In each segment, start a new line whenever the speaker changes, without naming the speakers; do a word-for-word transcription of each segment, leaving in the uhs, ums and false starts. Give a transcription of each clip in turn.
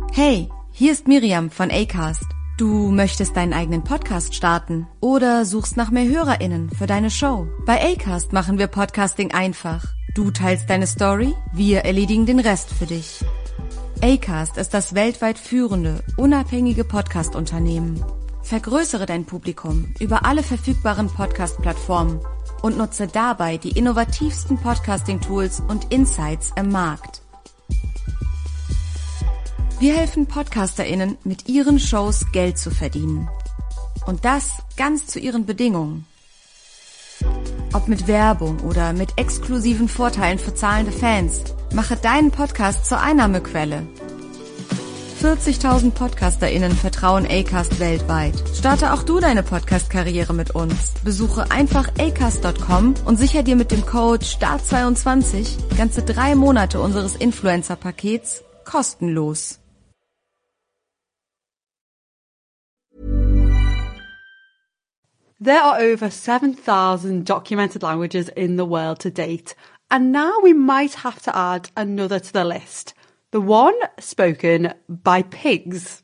Hey, hier ist Miriam von Acast. Du möchtest deinen eigenen Podcast starten oder suchst nach mehr HörerInnen für deine Show? Bei Acast machen wir Podcasting einfach. Du teilst deine Story, wir erledigen den Rest für dich. Acast ist das weltweit führende, unabhängige Podcast-Unternehmen. Vergrößere dein Publikum über alle verfügbaren Podcast-Plattformen und nutze dabei die innovativsten Podcasting-Tools und Insights im Markt. Wir helfen PodcasterInnen, mit ihren Shows Geld zu verdienen. Und das ganz zu ihren Bedingungen. Ob mit Werbung oder mit exklusiven Vorteilen für zahlende Fans, mache deinen Podcast zur Einnahmequelle. vierzigtausend PodcasterInnen vertrauen Acast weltweit. Starte auch du deine Podcast-Karriere mit uns. Besuche einfach acast Punkt com und sichere dir mit dem Code Start zweiundzwanzig ganze drei Monate unseres Influencer-Pakets kostenlos.
There are over seven thousand documented languages in the world to date, and now we might have to add another to the list. The one spoken by pigs.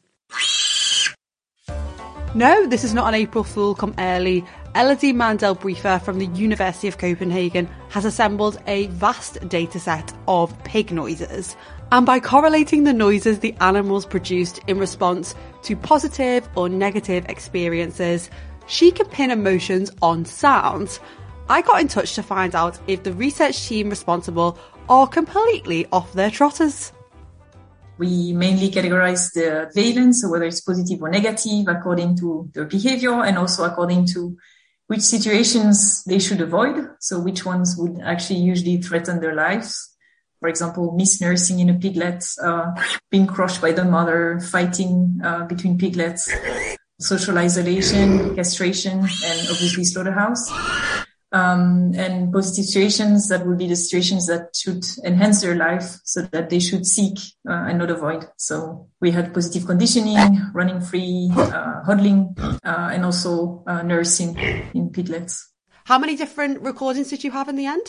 No, this is not an April Fool come early. Elodie Mandel-Briefer from the University of Copenhagen has assembled a vast dataset of pig noises. And by correlating the noises the animals produced in response to positive or negative experiences, she can pin emotions on sounds. I got in touch to find out if the research team responsible are completely off their trotters.
We mainly categorize the valence, so whether it's positive or negative, according to their behavior and also according to which situations they should avoid. So which ones would actually usually threaten their lives. For example, misnursing in a piglet, uh, being crushed by the mother, fighting uh, between piglets, social isolation, castration, and obviously slaughterhouse. Um, and positive situations, that would be the situations that should enhance their life so that they should seek uh, and not avoid. So we had positive conditioning, running free, uh, huddling, uh, and also uh, nursing in piglets.
How many different recordings did you have in the end?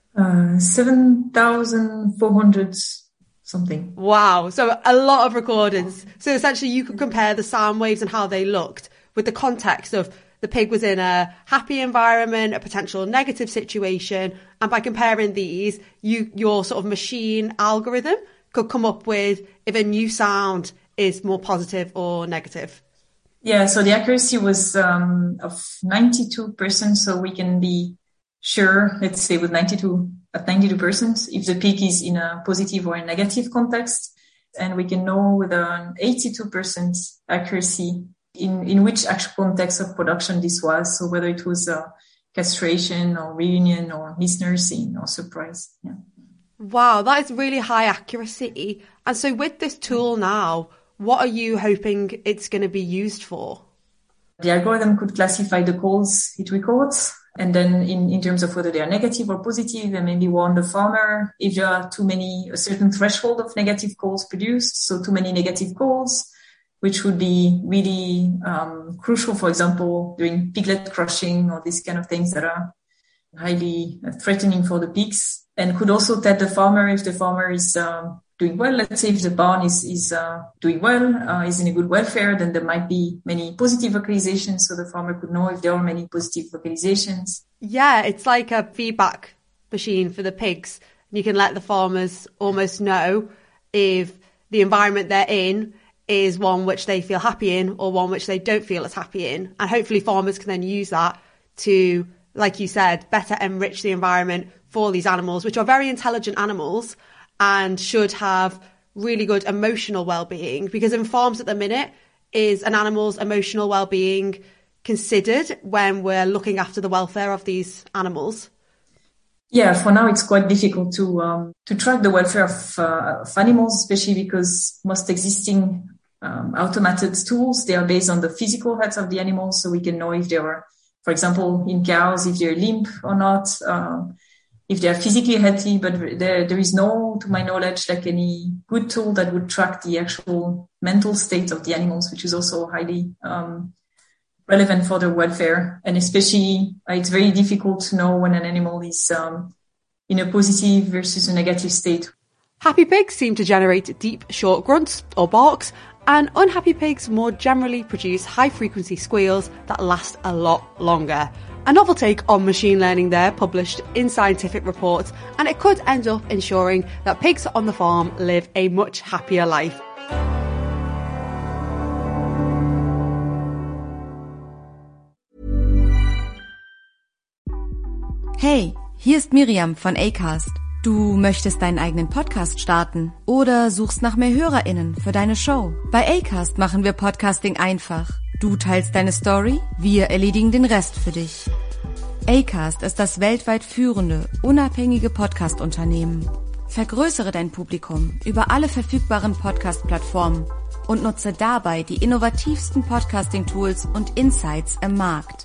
Uh, seven thousand four hundred something.
Wow. So a lot of recordings. So essentially you could compare the sound waves and how they looked with the context of the pig was in a happy environment, a potential negative situation. And by comparing these, you, your sort of machine algorithm could come up with if a new sound is more positive or negative.
Yeah. So the accuracy was, um, of ninety-two percent. So we can be sure, let's say with ninety-two, at ninety-two percent, if the pig is in a positive or a negative context. And we can know with an eighty-two percent accuracy in, in which actual context of production this was. So whether it was a castration or reunion or misnursing or surprise. Yeah.
Wow, that is really high accuracy. And so with this tool now, what are you hoping it's going to be used for?
The algorithm could classify the calls it records. And then in, in terms of whether they are negative or positive, and maybe warn the farmer if there are too many, a certain threshold of negative calls produced. So too many negative calls, which would be really um, crucial, for example, during piglet crushing or these kind of things that are highly threatening for the pigs, and could also tell the farmer if the farmer is um, doing well. Let's say if the barn is, is uh, doing well, uh, is in a good welfare, then there might be many positive vocalizations. So the farmer could know if there are many positive vocalizations.
Yeah, it's like a feedback machine for the pigs. You can let the farmers almost know if the environment they're in is one which they feel happy in or one which they don't feel as happy in. And hopefully farmers can then use that to, like you said, better enrich the environment for these animals, which are very intelligent animals and should have really good emotional well-being. Because in farms at the minute, is an animal's emotional well-being considered when we're looking after the welfare of these animals?
Yeah, for now it's quite difficult to um, to track the welfare of, uh, of animals, especially because most existing um, automated tools, they are based on the physical health of the animals, so we can know if they are, for example, in cows, if they're limp or not, um, if they are physically healthy. But there there is no, to my knowledge, like any good tool that would track the actual mental state of the animals, which is also highly um, relevant for their welfare. And especially, uh, it's very difficult to know when an animal is um, in a positive versus a negative state.
Happy pigs seem to generate deep, short grunts or barks, and unhappy pigs more generally produce high-frequency squeals that last a lot longer. A novel take on machine learning there, published in scientific reports, and it could end up ensuring that pigs on the farm live a much happier life.
Hey, hier ist Miriam von Acast. Du möchtest deinen eigenen Podcast starten oder suchst nach mehr HörerInnen für deine Show? Bei Acast machen wir Podcasting einfach. Du teilst deine Story, wir erledigen den Rest für dich. Acast ist das weltweit führende, unabhängige Podcast-Unternehmen. Vergrößere dein Publikum über alle verfügbaren Podcast-Plattformen und nutze dabei die innovativsten Podcasting-Tools und Insights im Markt.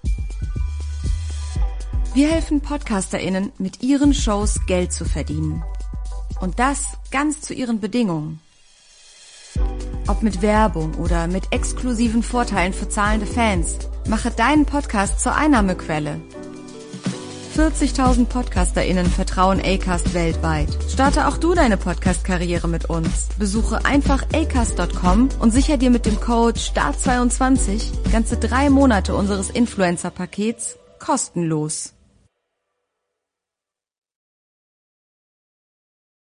Wir helfen PodcasterInnen, mit ihren Shows Geld zu verdienen. Und das ganz zu ihren Bedingungen. Ob mit Werbung oder mit exklusiven Vorteilen für zahlende Fans, mache deinen Podcast zur Einnahmequelle. vierzigtausend PodcasterInnen vertrauen Acast weltweit. Starte auch du deine Podcast-Karriere mit uns. Besuche einfach acast Punkt com und sichere dir mit dem Code Start zweiundzwanzig ganze drei Monate unseres Influencer-Pakets kostenlos.